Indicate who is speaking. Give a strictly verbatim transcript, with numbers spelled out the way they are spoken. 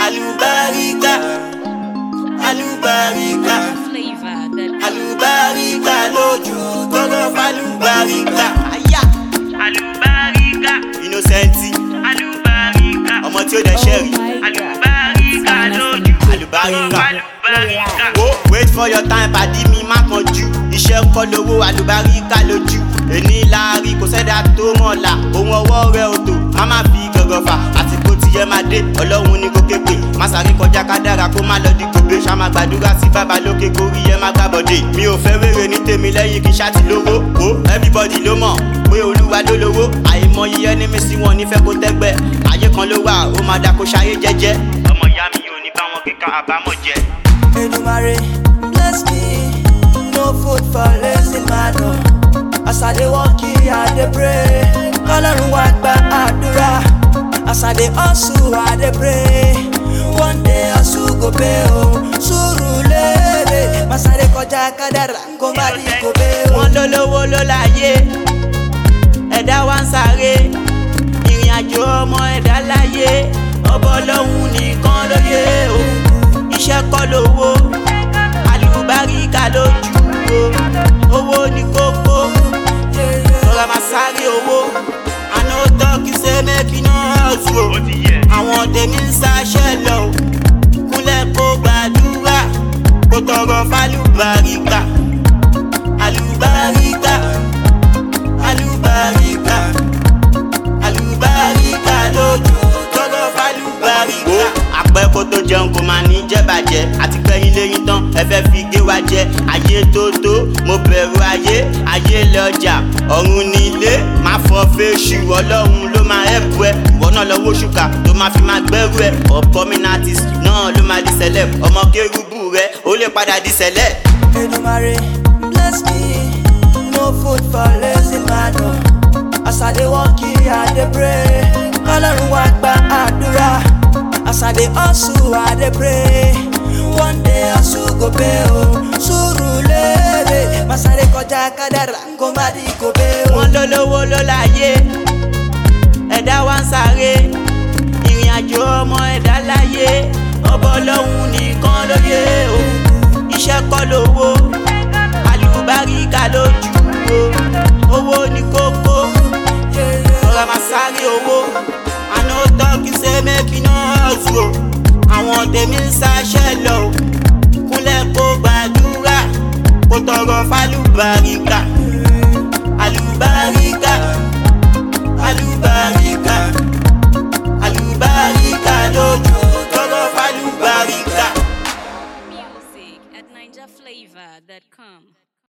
Speaker 1: Alubarika, alubarika, alubarika lójú tọrọ falubarika. Alubarika, innocenti, alubarika, ọmọ tí ó dẹ̀ ṣẹ́rí. Alubarika lójú, alubarika, alubarika. Oh, wait for your time, pàdí mi má kánjú. Iṣẹ́ kọ́ lówó, alubarika lójú. Èní láàrí kò sẹ́dá tó mọ̀ọ́lá. Ohun ọwọ́ rẹ̀ ò tó, má má fi gọ̀gọ̀ fà. Àsìkò tí yẹ máa dé, Ọlọ́run ní kó képe. Má sáré kọjá kádàrá kó má lọ di kòbé. Ṣá máa gbàdúrà sí bàbá lókè kórí yẹ má gbàbọ̀dé. Mi ò fẹ́ wèrè ní tèmi lẹ́yìn kí n ṣáàtì lówó. Oh, everybody ló mọ̀ pé Olúwa ló lówó. Àìmọye ẹnìmí sí wọn nífẹ̀ẹ́ kó tẹ́gbẹ́. Ayé kan ló wà, ó máa dá kó ṣayé jẹ́jẹ́. Ọmọ ìyá mi ò ní bá wọn kíkà àbámọ̀ jẹ.
Speaker 2: Èdùmàrè, bless me, no food for lazy man. As I dey walk here, I dey pray. Ọlọ́run wá gba àdúrà. As I dey hustle, I dey pray. One day hustle go pay o. Surulere, má sáré kọjá kádàrá, kó má di kò pé o.
Speaker 1: Wọ́n ló lówó ló láyé, ẹ̀dá wa ń sáré. Ìrìn àjò ọmọ ẹ̀dá láyé, ọba Ọlọ́run nìkan lóye o. Iṣẹ́ kọ́ lówó, alubarika lójú o. Owó ní kókó, ọ̀rọ̀ máa sáré owó. Àná tọ́kì ṣe mẹ́kì náà hustle o. Àwọn tèmi ń ṣaṣẹ́ lọ o. Kúnlẹ̀ kó gbàdúrà, kó tọrọ fálùbáríkà. Alubarika, alubarika, alubarika lójú tọrọ fálùbáríkà. Àpẹ́ kó tó jẹun kó máa ní jẹ́bàjẹ́. Àti pẹ́yìn lẹ́yìn tán ẹ fẹ́ fi gé wa jẹ. Ayé tó tó mo bẹ̀rù ayé. Ayé lọ́jà ọ̀run nílé. Má fọ fèsù Ọlọ́run ló máa ẹ̀bù ẹ. Ìwọ náà lọ́wọ́ ṣùkà tó máa fi máa gbẹ́rù ẹ. Upcoming artist náà ló máa di celeb. Ọmọ kérúbù rẹ ó lè padà di celeb.
Speaker 2: Èdùmàrè, bless me, no food for lazy man. As I dey walk here, I dey pray. Ọlọ́run wá gba àdúrà. As I dey hustle, I dey pray. One day hustle go pay o. Surulere, má sáré kọjá kádàrá, kó má di kò pé o.
Speaker 1: Wọ́n ló lówó ló láyé, ẹ̀dá wa ń sáré. Ìrìn àjò ọmọ ẹ̀dá láyé, ọba Ọlọ́run nìkan lóye o. Iṣẹ́ kọ́ lówó, alubarika lójú o. Owó ní kókó, ọ̀rọ̀ máa sáré owó. Àná tọ́kì ṣe mẹ́kì náà hustle o. Àwọn tèmi ń ṣaṣẹ́ lọ o. Kúnlẹ̀ kó gbàdúrà, kó tọrọ fálùbáríkà. Alubarika, alubarika, alubarika lójú tọrọ fálùbáríkà.
Speaker 3: Music at ninja flavor dot com.